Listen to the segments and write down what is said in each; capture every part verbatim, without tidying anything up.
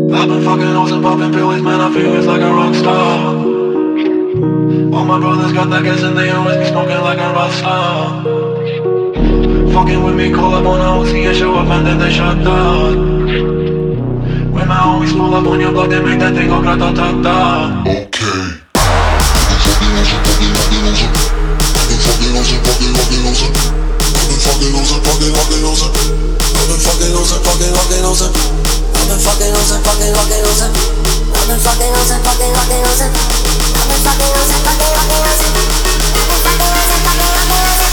I've been fucking hoes and popping pills, man, I feel it's like a rock star. All my brothers got that gas and they always be smoking like a rock star. Fucking with me, call up on a O C and show up and then they shut down. When my homies pull up on your block, they make that thing go grata-ta-ta. Okay. Fucking losing, fucking fucking losing. I've been fucking losing, fucking fucking losing. I've been fucking losing, fucking fucking losing. I've been fucking losing, fucking fucking losing. I've been fucking losing, fucking fucking losing. I've been fucking losing, fucking fucking losing. I've been fucking losing, fucking fucking losing.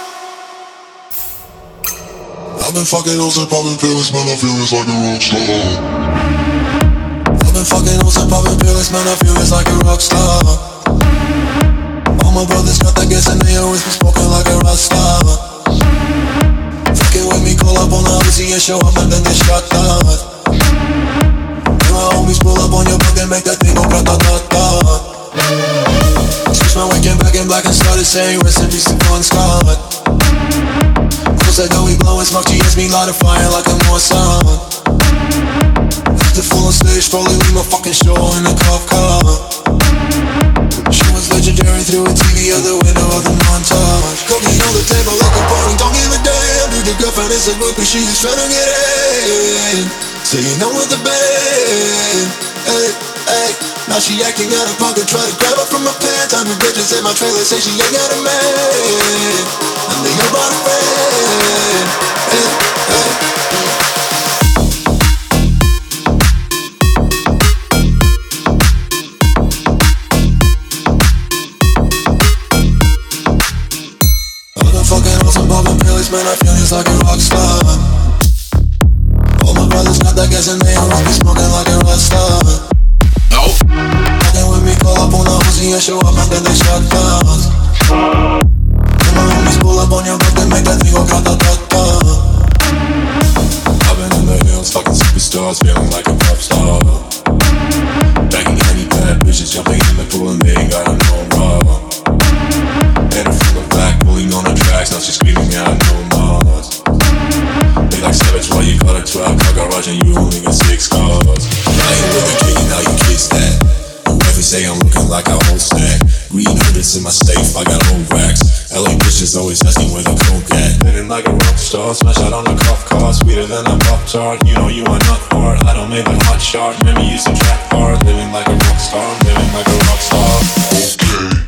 I've been fucking losing, popping pills, man, I feel it's like a rock star. I've been fucking hoes and popping pills, man, I feel it's like a rock star. All my brothers got that gas and they always be smoking like a rock star. Fucking with me, call up on the O C and show up and then they shut down. When my homies pull up on your block, they make that thing go grata-ta-ta. Switch my weekend back in black and started saying rest in peace to Bon Scott. Close that door, we blowing smoke, G S me light a fire like a Mossad. After full on stage, probably leave my fucking show in a cop car. She was legendary through a T V out the window of the montage. Cooking on the table like a party, don't give a damn. Dude, the girlfriend is a groupie, she just tryna get in. Saying no with the band. Hey, hey. Now she acting out of pocket, try to grab her from my pants. I'm the bitches in my trailer, say she ain't got a man. And they all brought a friend. Hey, hey. Fucking hoes and popping pills, man, I feel it's like a rock star. All my brothers got that gas and they always be smoking like a rock star. Nope. Fucking with me, call up on a Uzi and show up and then they shut down. When my homies pull up on your block, they make that thing go grata-ta-ta. I've been in the hills, fucking superstars, feeling like a pop star. Banging any bad bitches, jumping in the pool and they ain't got no rubber. Made her full of black, pulling on the tracks, now she's screaming out no more. They like savage while you got a twelve car garage and you only got six cars. I ain't with a king, now you kiss that. Whoever say I'm looking like a whole snack. Green hundreds in my safe, I got old racks. L A bitches always asking where the coke at. Living like a rock star, smash out on a cop car. Sweeter than a pop tart, you know you are not hard. I don't make a hot shot, remember you used to track hard. Living like a rock star, living like a rock star. Okay.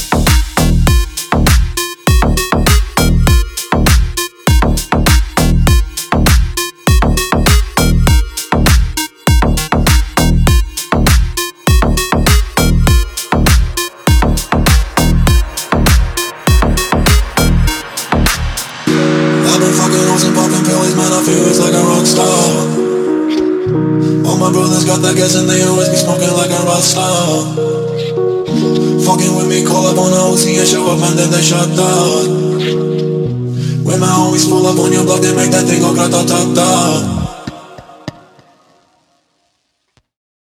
Feels like a rock star. All my brothers got that gas and they always be smoking like a rock star. Fucking with me, call up on a O C and show up and then they shut down. When my homies pull up on your block, they make that thing go grata-ta-ta.